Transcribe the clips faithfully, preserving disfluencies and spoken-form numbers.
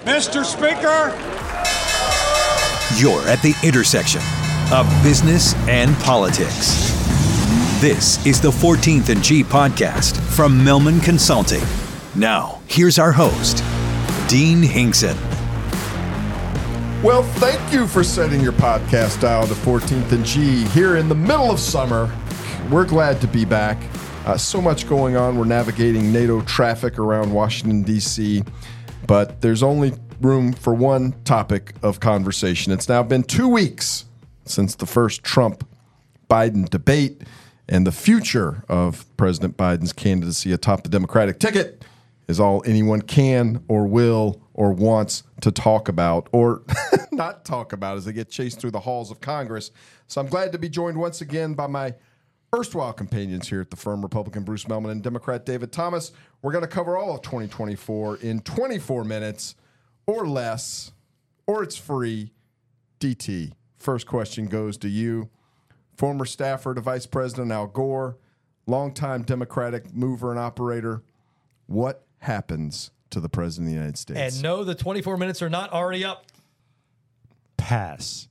Mister Speaker. You're at the intersection of business and politics. This is the fourteenth and G podcast from Millman Consulting. Now, here's our host, Dean Hinkson. Well, thank you for setting your podcast dial to fourteenth and G here in the middle of summer. We're glad to be back. Uh, so much going on. We're navigating NATO traffic around Washington, D C, but there's only room for one topic of conversation. It's now been two weeks since the first Trump-Biden debate, and the future of President Biden's candidacy atop the Democratic ticket is all anyone can or will or wants to talk about, or not talk about as they get chased through the halls of Congress. So I'm glad to be joined once again by my erstwhile companions here at the firm, Republican Bruce Mehlman and Democrat David Thomas. We're going to cover all of twenty twenty-four in twenty-four minutes or less, or it's free. D T, first question goes to you. Former staffer to Vice President Al Gore, longtime Democratic mover and operator. What happens to the President of the United States? And no, the twenty-four minutes are not already up. Pass.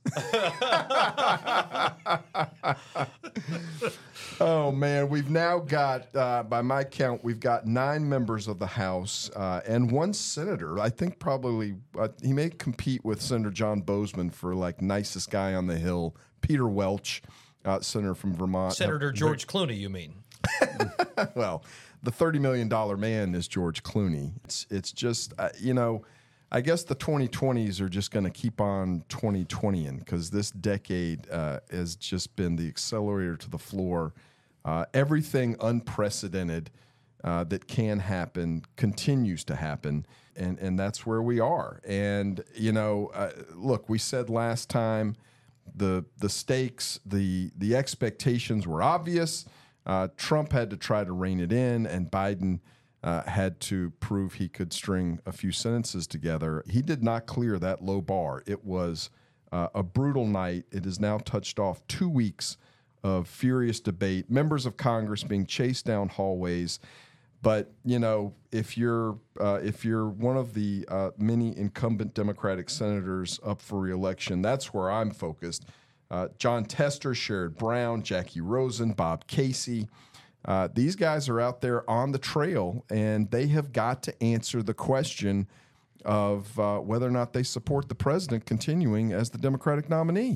Oh, man. We've now got, uh, by my count, we've got nine members of the House uh, and one senator. I think probably uh, he may compete with Senator John Bozeman for, like, nicest guy on the Hill, Peter Welch, uh, senator from Vermont. Senator uh, George Clooney, you mean? Well, the thirty million dollars man is George Clooney. It's, it's just, uh, you know, I guess the twenty twenties are just going to keep on twenty twenty-ing because this decade uh, has just been the accelerator to the floor. Uh, everything unprecedented uh, that can happen continues to happen, and, and that's where we are. And, you know, uh, look, we said last time the the stakes, the the expectations were obvious. Uh, Trump had to try to rein it in, and Biden Uh, had to prove he could string a few sentences together. He did not clear that low bar. It was uh, a brutal night. It has now touched off two weeks of furious debate, members of Congress being chased down hallways. But, you know, if you're uh, if you're one of the uh, many incumbent Democratic senators up for re-election, that's where I'm focused. Uh, John Tester, Sherrod Brown, Jackie Rosen, Bob Casey. Uh, these guys are out there on the trail, and they have got to answer the question of uh, whether or not they support the president continuing as the Democratic nominee.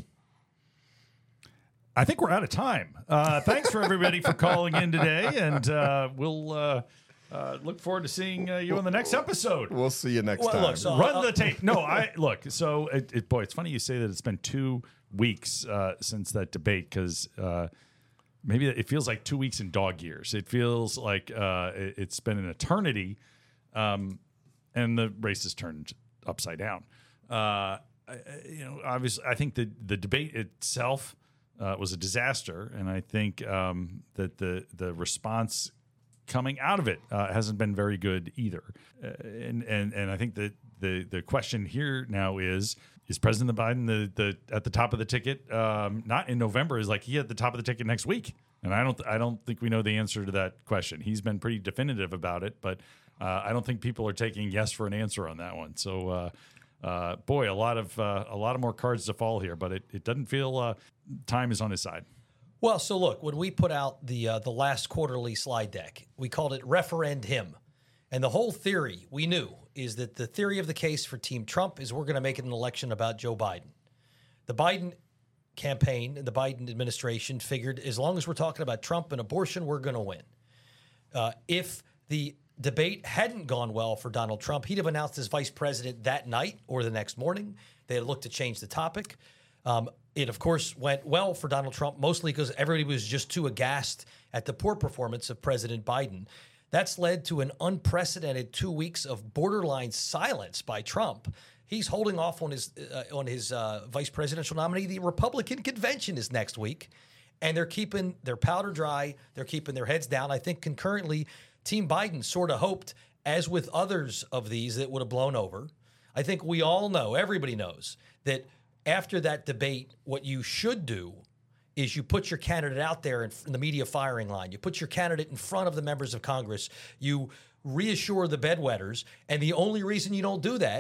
I think we're out of time. Uh, thanks for everybody for calling in today, and uh, we'll uh, uh, look forward to seeing uh, you on the next episode. We'll see you next Well, time. look, so- Run uh, the tape. No, I look. So, it, it, boy, it's funny you say that. It's been two weeks uh, since that debate because. Uh, Maybe it feels like two weeks in dog years. It feels like uh, it's been an eternity, um, and the race has turned upside down. Uh, you know, obviously, I think the the debate itself uh, was a disaster, and I think um, that the the response coming out of it uh, hasn't been very good either. Uh, and and and I think that the the question here now is. Is President Biden the, the at the top of the ticket? Um, not in November. Is like he at the top of the ticket next week, and I don't I don't think we know the answer to that question. He's been pretty definitive about it, but uh, I don't think people are taking yes for an answer on that one. So, uh, uh, boy, a lot of uh, a lot of more cards to fall here, but it, it doesn't feel uh, time is on his side. Well, so look, when we put out the uh, the last quarterly slide deck, we called it Referend Him. And the whole theory, we knew, is that the theory of the case for Team Trump is we're going to make it an election about Joe Biden. The Biden campaign and the Biden administration figured as long as we're talking about Trump and abortion, we're going to win. Uh, if the debate hadn't gone well for Donald Trump, he'd have announced as vice president that night or the next morning. They had looked to change the topic. Um, it, of course, went well for Donald Trump, mostly because everybody was just too aghast at the poor performance of President Biden. That's led to an unprecedented two weeks of borderline silence by Trump. He's holding off on his uh, on his uh, vice presidential nominee. The Republican convention is next week, and they're keeping their powder dry. They're keeping their heads down. I think concurrently, Team Biden sort of hoped, as with others of these that would have blown over. I think we all know, everybody knows, that after that debate, what you should do is you put your candidate out there in the media firing line. You put your candidate in front of the members of Congress. You reassure the bedwetters. And the only reason you don't do that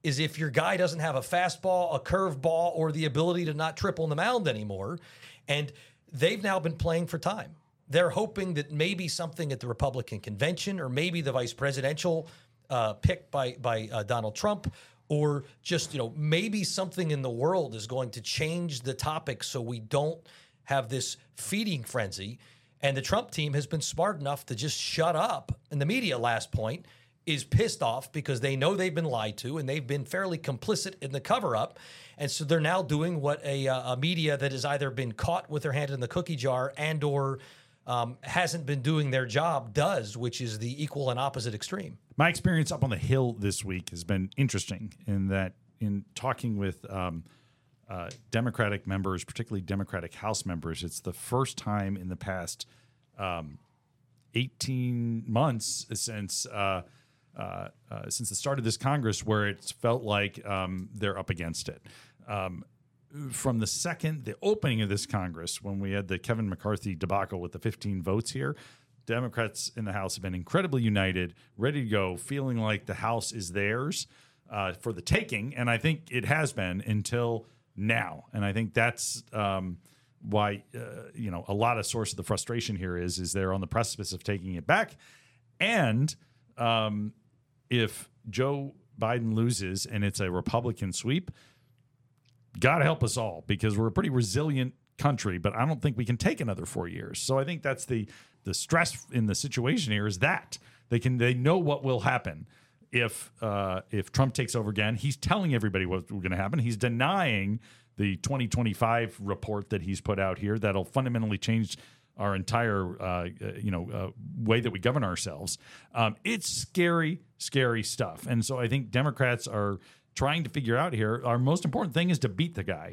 is if your guy doesn't have a fastball, a curveball, or the ability to not triple on the mound anymore. And they've now been playing for time. They're hoping that maybe something at the Republican convention, or maybe the vice presidential uh, pick by by uh, Donald Trump, or just, you know, maybe something in the world is going to change the topic so we don't have this feeding frenzy. And the Trump team has been smart enough to just shut up. And the media, last point, is pissed off because they know they've been lied to and they've been fairly complicit in the cover-up. And so they're now doing what a, uh, a media that has either been caught with their hand in the cookie jar and or um, hasn't been doing their job does, which is the equal and opposite extreme. My experience up on the Hill this week has been interesting in that in talking with um, uh, Democratic members, particularly Democratic House members, it's the first time in the past um, eighteen months since uh, uh, uh, since the start of this Congress where it's felt like um, they're up against it. Um, from the second, the opening of this Congress, when we had the Kevin McCarthy debacle with the fifteen votes here, Democrats in the House have been incredibly united, ready to go, feeling like the House is theirs uh, for the taking. And I think it has been until now. And I think that's um, why, uh, you know, a lot of source of the frustration here is, is they're on the precipice of taking it back. And um, if Joe Biden loses and it's a Republican sweep, God help us all, because we're a pretty resilient country, but I don't think we can take another four years. So I think that's the the stress in the situation here is that they can they know what will happen if uh, if Trump takes over again. He's telling everybody what's going to happen. He's denying the twenty twenty-five report that he's put out here that'll fundamentally change our entire uh, you know uh, way that we govern ourselves. Um, it's scary, scary stuff. And so I think Democrats are trying to figure out here, our most important thing is to beat the guy.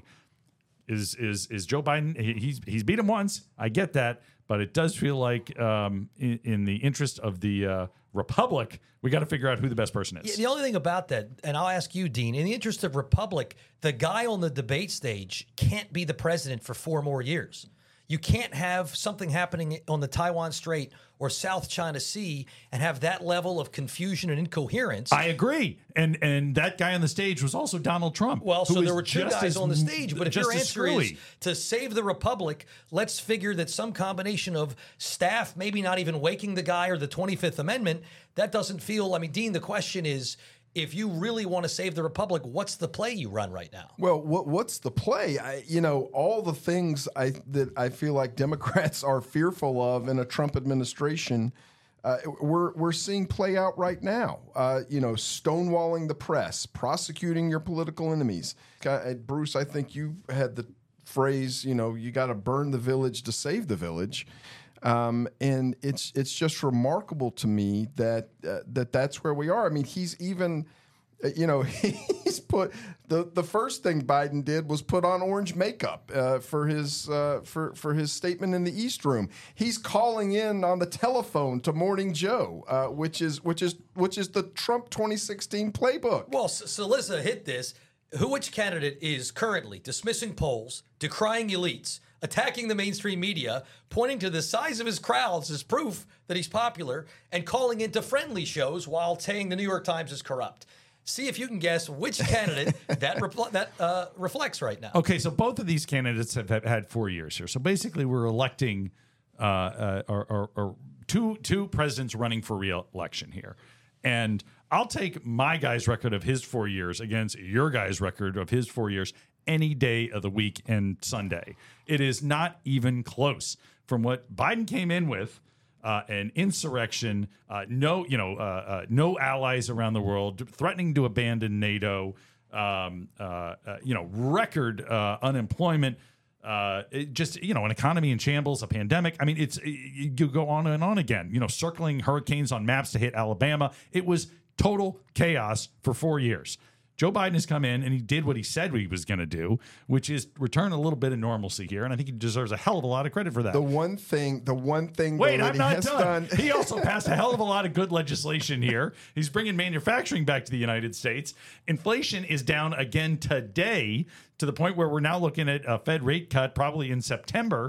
Is is is Joe Biden? He, he's he's beat him once. I get that, but it does feel like um, in, in the interest of the uh, Republic, we got to figure out who the best person is. Yeah, the only thing about that, and I'll ask you, Dean, in the interest of Republic, the guy on the debate stage can't be the president for four more years. You can't have something happening on the Taiwan Strait or South China Sea and have that level of confusion and incoherence. I agree. And and that guy on the stage was also Donald Trump. Well, so there were two guys as, on the stage. But if your answer screwy. is to save the Republic, let's figure that some combination of staff, maybe not even waking the guy or the twenty-fifth Amendment, that doesn't feel, I mean, Dean, the question is, if you really want to save the Republic, what's the play you run right now? Well, what what's the play? I, you know, all the things I that I feel like Democrats are fearful of in a Trump administration, uh, we're we're seeing play out right now. Uh, you know, stonewalling the press, prosecuting your political enemies. Uh, Bruce, I think you had the phrase, you know, you got to burn the village to save the village. Um, and it's it's just remarkable to me that uh, that that's where we are. I mean, he's even, uh, you know, he's put the the first thing Biden did was put on orange makeup uh, for his uh, for for his statement in the East Room. He's calling in on the telephone to Morning Joe, uh, which is which is which is the Trump twenty sixteen playbook. Well, so Alyssa hit this. Who, which candidate is currently dismissing polls, decrying elites, attacking the mainstream media, pointing to the size of his crowds as proof that he's popular, and calling into friendly shows while saying the New York Times is corrupt? See if you can guess which candidate that repl- that uh, reflects right now. Okay, so both of these candidates have, have had four years here. So basically, we're electing uh, uh, or, or, or two two presidents running for re-election here. And I'll take my guy's record of his four years against your guy's record of his four years any day of the week and Sunday. It is not even close. From what Biden came in with, uh, an insurrection, uh, no, you know, uh, uh, no allies around the world, threatening to abandon NATO, um, uh, uh, you know, record uh, unemployment. Uh, it just, you know, an economy in shambles, a pandemic. I mean, it's it, you go on and on again, you know, circling hurricanes on maps to hit Alabama. It was total chaos for four years. Joe Biden has come in and he did what he said he was going to do, which is return a little bit of normalcy here. And I think he deserves a hell of a lot of credit for that. The one thing, the one thing Wait, that I'm he not has done. done. He also passed a hell of a lot of good legislation here. He's bringing manufacturing back to the United States. Inflation is down again today to the point where we're now looking at a Fed rate cut probably in September.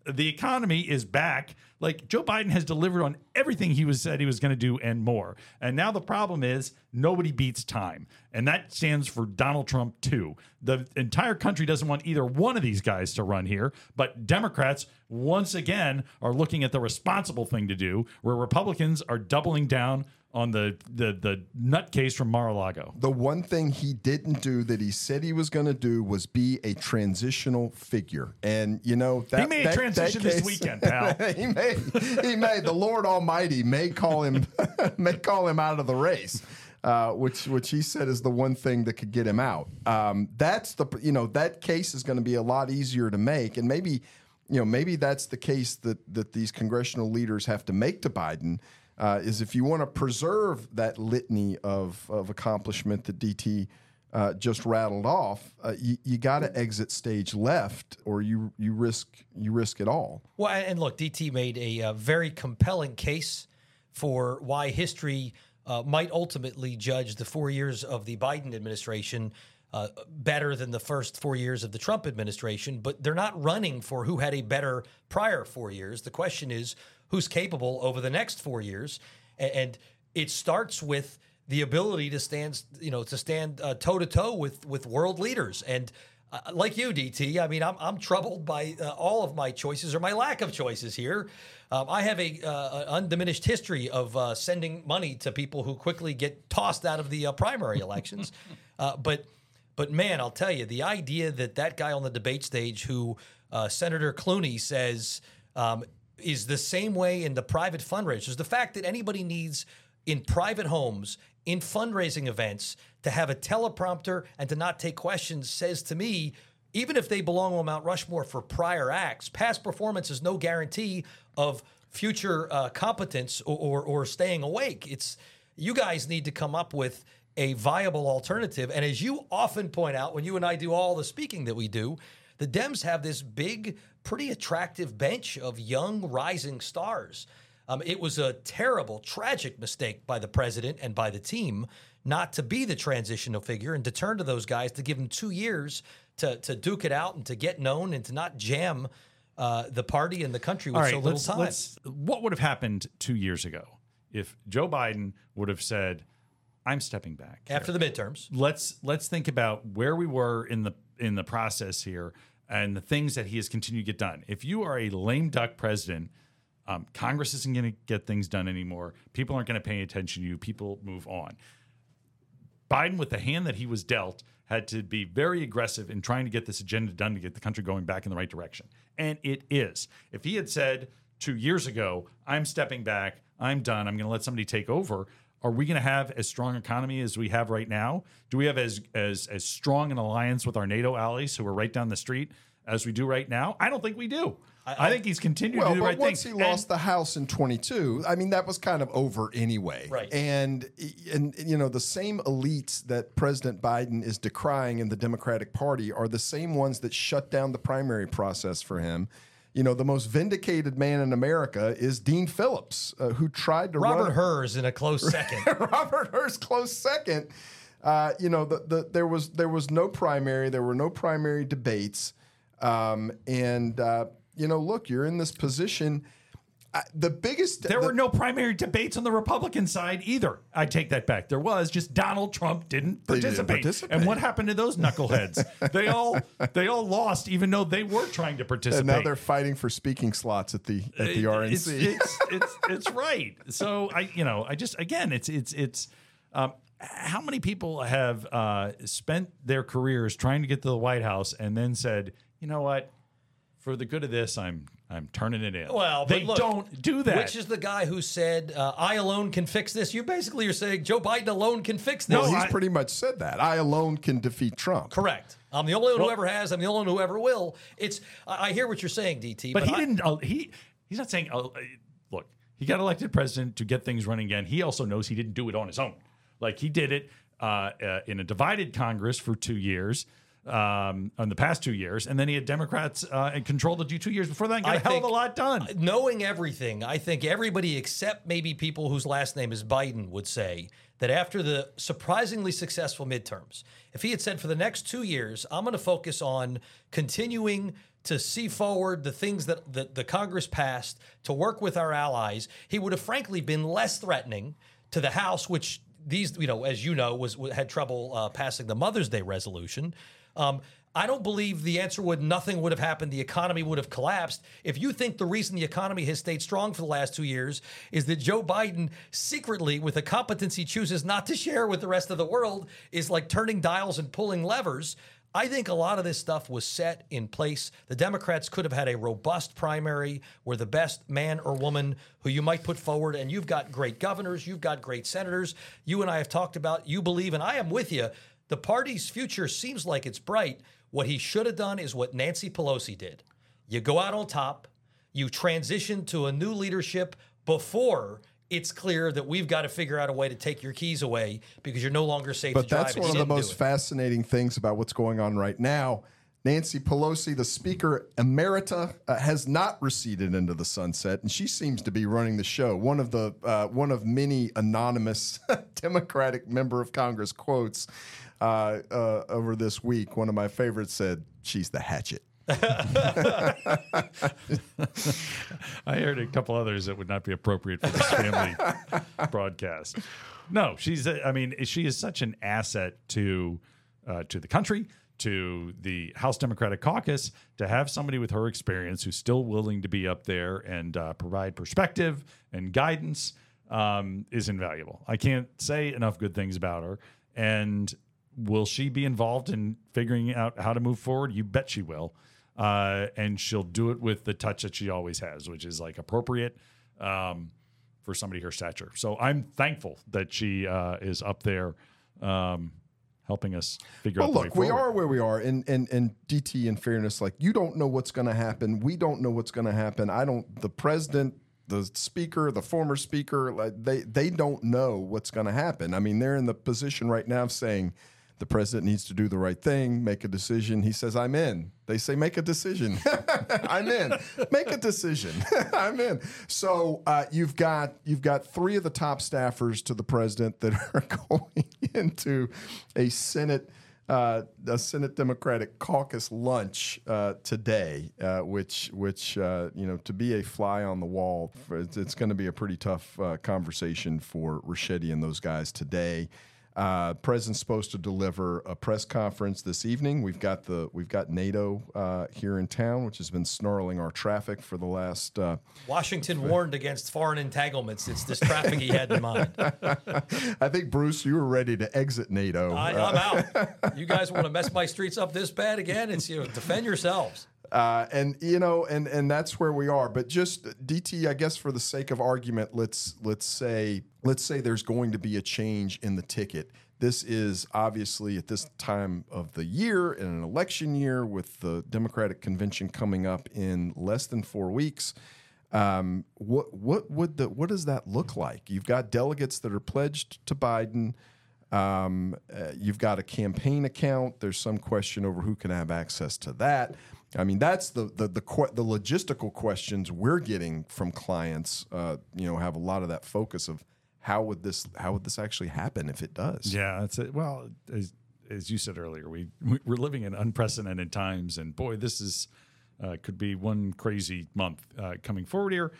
The economy is back. Like, Joe Biden has delivered on everything he was said he was going to do and more. And now the problem is nobody beats time. And that stands for Donald Trump too. The entire country doesn't want either one of these guys to run here, but Democrats once again are looking at the responsible thing to do, where Republicans are doubling down on the the the nutcase from Mar-a-Lago. The one thing he didn't do that he said he was going to do was be a transitional figure. And, you know, that, he made that, a transition that case, this weekend, pal. he may, he may. The Lord Almighty may call him, may call him out of the race. Uh, which which he said is the one thing that could get him out. Um, that's the you know that case is going to be a lot easier to make, and maybe you know maybe that's the case that that these congressional leaders have to make to Biden. Uh, is if you want to preserve that litany of of accomplishment that D T uh, just rattled off, uh, you, you got to exit stage left, or you you risk you risk it all. Well, and look, D T made a, a very compelling case for why history Uh, might ultimately judge the four years of the Biden administration uh, better than the first four years of the Trump administration, but they're not running for who had a better prior four years. The question is who's capable over the next four years, and, and it starts with the ability to stand, you know, to stand uh, toe to toe with with world leaders. And uh, like you, D T, I mean, I'm I'm troubled by uh, all of my choices or my lack of choices here. Um, I have a uh, undiminished history of uh, sending money to people who quickly get tossed out of the uh, primary elections. uh, but, but man, I'll tell you, the idea that that guy on the debate stage who uh, Senator Clooney says um, is the same way in the private fundraisers, the fact that anybody needs in private homes, in fundraising events, to have a teleprompter and to not take questions says to me, even if they belong on Mount Rushmore for prior acts, past performance is no guarantee of future uh, competence or, or or staying awake. It's you guys need to come up with a viable alternative. And as you often point out, when you and I do all the speaking that we do, the Dems have this big, pretty attractive bench of young rising stars. Um, it was a terrible, tragic mistake by the president and by the team not to be the transitional figure and to turn to those guys to give them two years to to duke it out and to get known and to not jam uh, the party and the country with All right, so little let's, time. let's, what would have happened two years ago if Joe Biden would have said, "I'm stepping back here. After the midterms"? Let's let's think about where we were in the in the process here and the things that he has continued to get done. If you are a lame duck president, um, Congress isn't going to get things done anymore. People aren't going to pay attention to you. People move on. Biden, with the hand that he was dealt, had to be very aggressive in trying to get this agenda done to get the country going back in the right direction. And it is. If he had said two years ago, I'm stepping back, I'm done, I'm going to let somebody take over, are we going to have as strong economy as we have right now? Do we have as as as strong an alliance with our NATO allies who are right down the street as we do right now? I don't think we do. I, I think he's continued well, to do the but right once thing. he lost And- the House in twenty-two, I mean, that was kind of over anyway. Right. And, and you know, the same elites that President Biden is decrying in the Democratic Party are the same ones that shut down the primary process for him. You know, the most vindicated man in America is Dean Phillips, uh, who tried to Robert run Hers in a close second. Robert Hers close second. Uh, you know, the, the there was there was no primary, there were no primary debates, um, and uh, you know, look, you're in this position. Uh, the biggest There the, were no primary debates on the Republican side either. I take that back. There was, just Donald Trump didn't They didn't participate. participate. And what happened to those knuckleheads? they all they all lost, even though they were trying to participate. and now they're fighting for speaking slots at the at the R N It's, C. it's, it's, it's right. So I, you know, I just again, it's it's it's. Um, how many people have uh, spent their careers trying to get to the White House and then said, you know what, for the good of this, I'm I'm turning it in. Well, but they look, don't do that. Which is the guy who said, uh, I alone can fix this? You basically are saying Joe Biden alone can fix this. Well, he's I- pretty much said that. I alone can defeat Trump. Correct. I'm the only one Well- who ever has. I'm the only one who ever will. It's. I I hear what you're saying, D T. But, he I- didn't. Uh, he he's not saying. Uh, look, he got elected president to get things running again. He also knows he didn't do it on his own. Like he did it uh, uh, in a divided Congress for two years. Um, in the past two years, and then he had Democrats uh, in control to do two years before that. And got I a hell of think- a lot done. Knowing everything, I think everybody except maybe people whose last name is Biden would say that after the surprisingly successful midterms, if he had said for the next two years, I'm going to focus on continuing to see forward the things that the, the Congress passed, to work with our allies, he would have frankly been less threatening to the House, which these, you know, as you know, was had trouble uh, passing the Mother's Day resolution. Um, I don't believe the answer would nothing would have happened. The economy would have collapsed. If you think the reason the economy has stayed strong for the last two years is that Joe Biden secretly, with a competence he chooses not to share with the rest of the world, is like turning dials and pulling levers, I think a lot of this stuff was set in place. The Democrats could have had a robust primary where the best man or woman who you might put forward, and you've got great governors, you've got great senators. You and I have talked about, you believe, and I am with you, the party's future seems like it's bright. What he should have done is what Nancy Pelosi did. You go out on top, you transition to a new leadership before it's clear that we've got to figure out a way to take your keys away because you're no longer safe but to drive. But that's one of the most fascinating things about what's going on right now. Nancy Pelosi, the Speaker Emerita, uh, has not receded into the sunset, and she seems to be running the show. One of the uh, one of many anonymous Democratic member of Congress quotes uh, uh, over this week. One of my favorites said, "She's the hatchet." I heard a couple others that would not be appropriate for this family broadcast. No, she's. A, I mean, she is such an asset to uh, to the country, to the House Democratic Caucus, to have somebody with her experience who's still willing to be up there and uh, provide perspective and guidance um, is invaluable. I can't say enough good things about her. And will she be involved in figuring out how to move forward? You bet she will. Uh, and she'll do it with the touch that she always has, which is like appropriate um, for somebody her stature. So I'm thankful that she uh, is up there um, helping us figure well, out the look, way we forward. are where we are. And, and, and D T, in fairness, like, you don't know what's going to happen. We don't know what's going to happen. I don't, the president, the speaker, the former speaker, like, they, they don't know what's going to happen. I mean, they're in the position right now of saying, the president needs to do the right thing, make a decision. He says, I'm in. They say, make a decision. I'm in. Make a decision. I'm in. So uh, you've got you've got three of the top staffers to the president that are going into a Senate uh, a Senate Democratic Caucus lunch uh, today, uh, which which uh, you know, to be a fly on the wall, for, it's, it's going to be a pretty tough uh, conversation for Ricchetti and those guys today. Uh, President's supposed to deliver a press conference this evening. We've got the we've got NATO uh, here in town, which has been snarling our traffic for the last. Uh, Washington warned against foreign entanglements. It's this traffic he had in mind. I think, Bruce, you were ready to exit NATO. I, I'm out. You guys want to mess my streets up this bad again? It's, you know, defend yourselves. Uh, and you know, and and that's where we are. But just D T, I guess for the sake of argument, let's let's say let's say there's going to be a change in the ticket. This is obviously at this time of the year, in an election year, with the Democratic convention coming up in less than four weeks. Um, what what would the what does that look like? You've got delegates that are pledged to Biden. Um, uh, you've got a campaign account. There's some question over who can have access to that. I mean, that's the the the, the logistical questions we're getting from clients. Uh, you know, have a lot of that focus of how would this how would this actually happen if it does? Yeah, that's it. Well, as, as you said earlier, we we're living in unprecedented times, and boy, this is uh, could be one crazy month uh, coming forward here.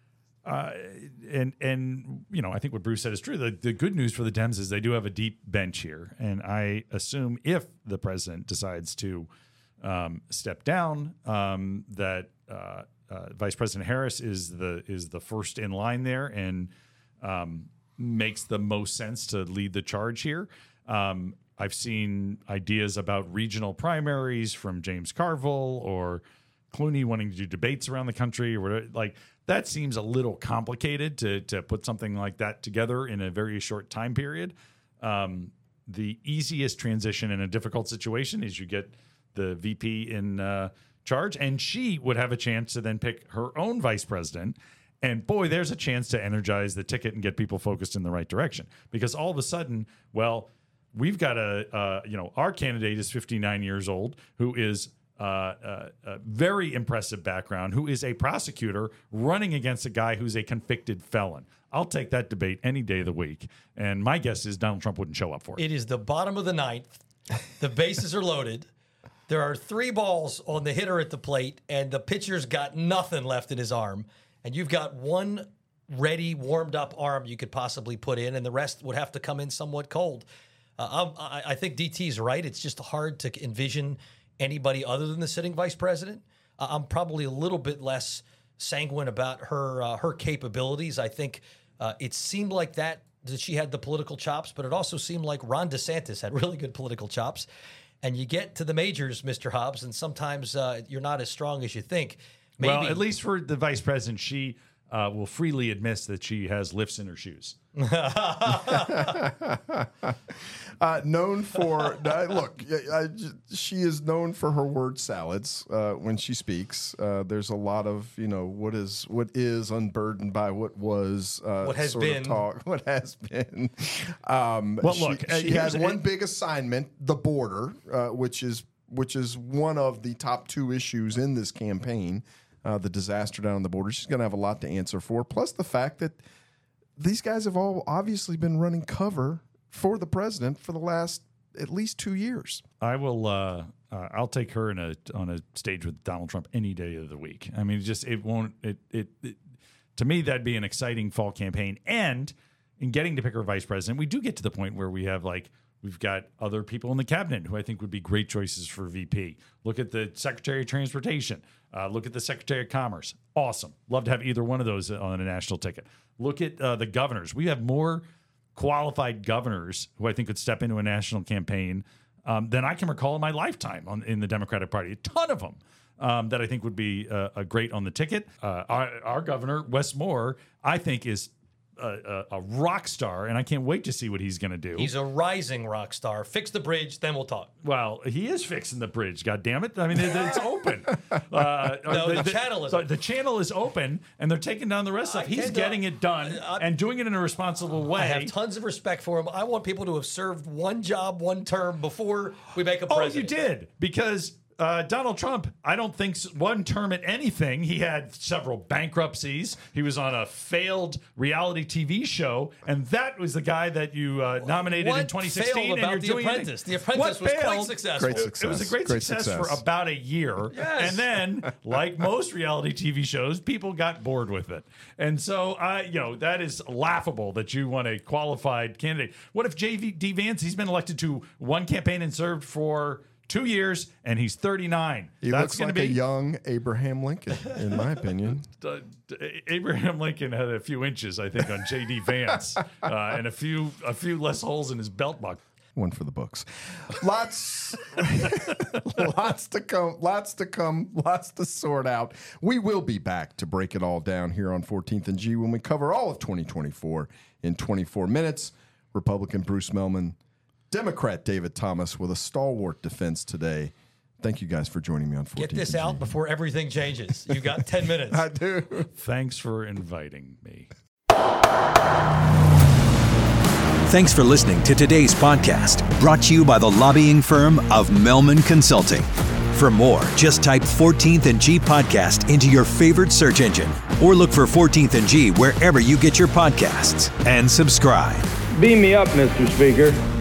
Uh, and and you know, I think what Bruce said is true. The the good news for the Dems is they do have a deep bench here, and I assume if the president decides to um, step down, um, that uh, uh, Vice President Harris is the is the first in line there, and um, makes the most sense to lead the charge here. Um, I've seen ideas about regional primaries from James Carville or Clooney wanting to do debates around the country or whatever. Like, that seems a little complicated to to put something like that together in a very short time period. Um, the easiest transition in a difficult situation is you get the V P in uh, charge, and she would have a chance to then pick her own vice president. And boy, there's a chance to energize the ticket and get people focused in the right direction. Because all of a sudden, well, we've got a, uh, you know, our candidate is fifty-nine years old, who is uh, uh, a very impressive background, who is a prosecutor running against a guy who's a convicted felon. I'll take that debate any day of the week. And my guess is Donald Trump wouldn't show up for it. It is the bottom of the ninth. The bases are loaded. There are three balls on the hitter at the plate, and the pitcher's got nothing left in his arm, and you've got one ready, warmed-up arm you could possibly put in, and the rest would have to come in somewhat cold. Uh, I, I think D T's right. It's just hard to envision anybody other than the sitting vice president. Uh, I'm probably a little bit less sanguine about her uh, her capabilities. I think uh, it seemed like that that she had the political chops, but it also seemed like Ron DeSantis had really good political chops. And you get to the majors, Mister Hobbs, and sometimes uh, you're not as strong as you think. Maybe. Well, at least for the vice president, she uh, will freely admit that she has lifts in her shoes. uh, known for uh, look, I, I, she is known for her word salads uh, when she speaks. Uh, there's a lot of you know what is what is unburdened by what was uh, what has sort been of talk. What has been. Um, well, she, look, uh, she has one big assignment, the border, uh, which is which is one of the top two issues in this campaign. Uh, the disaster down on the border. She's going to have a lot to answer for. Plus the fact that these guys have all obviously been running cover for the president for the last at least two years. I will. Uh, uh, I'll take her in a on a stage with Donald Trump any day of the week. I mean, it just it won't. It, it it to me that'd be an exciting fall campaign. And in getting to pick her vice president, we do get to the point where we have like we've got other people in the cabinet who I think would be great choices for V P. Look at the Secretary of Transportation. Uh, look at the Secretary of Commerce. Awesome. Love to have either one of those on a national ticket. Look at uh, the governors. We have more qualified governors who I think could step into a national campaign um, than I can recall in my lifetime on, in the Democratic Party. A ton of them um, that I think would be uh, a great on the ticket. Uh, our, our governor, Wes Moore, I think is A, a, a rock star, and I can't wait to see what he's going to do. He's a rising rock star. Fix the bridge, then we'll talk. Well, he is fixing the bridge. God damn it! I mean, it, it's open. Uh, no, the, the, the channel is so open. The channel is open, and they're taking down the rest of I it. He's tend getting to- it done I- and doing it in a responsible way. I have tons of respect for him. I want people to have served one job, one term before we make a oh, president. you did because. Uh, Donald Trump, I don't think s- one term at anything. He had several bankruptcies. He was on a failed reality T V show, and that was the guy that you uh, nominated What in twenty sixteen. failed about and The you're doing Apprentice? it. The Apprentice What was quite failed? successful. Great success. It was a great, Great success, success. for about a year. Yes. And then, like most reality T V shows, people got bored with it. And so, uh, you know, that is laughable that you want a qualified candidate. What if J D Vance, he's been elected to one campaign and served for two years, and he's thirty-nine. He That's looks going like to a be young Abraham Lincoln, in my opinion. uh, Abraham Lincoln had a few inches, I think, on J D Vance, uh, and a few a few less holes in his belt buckle. One for the books. Lots, lots to come. Lots to come. Lots to sort out. We will be back to break it all down here on fourteenth and G when we cover all of twenty twenty-four in twenty-four minutes. Republican Bruce Mehlman, Democrat David Thomas with a stalwart defense today. Thank you guys for joining me on fourteenth Get this and G. out before everything changes. You've got ten minutes. I do. Thanks for inviting me. Thanks for listening to today's podcast, brought to you by the lobbying firm of Mehlman Consulting. For more, just type fourteenth and G podcast into your favorite search engine or look for fourteenth and G wherever you get your podcasts and subscribe. Beam me up, Mister Speaker.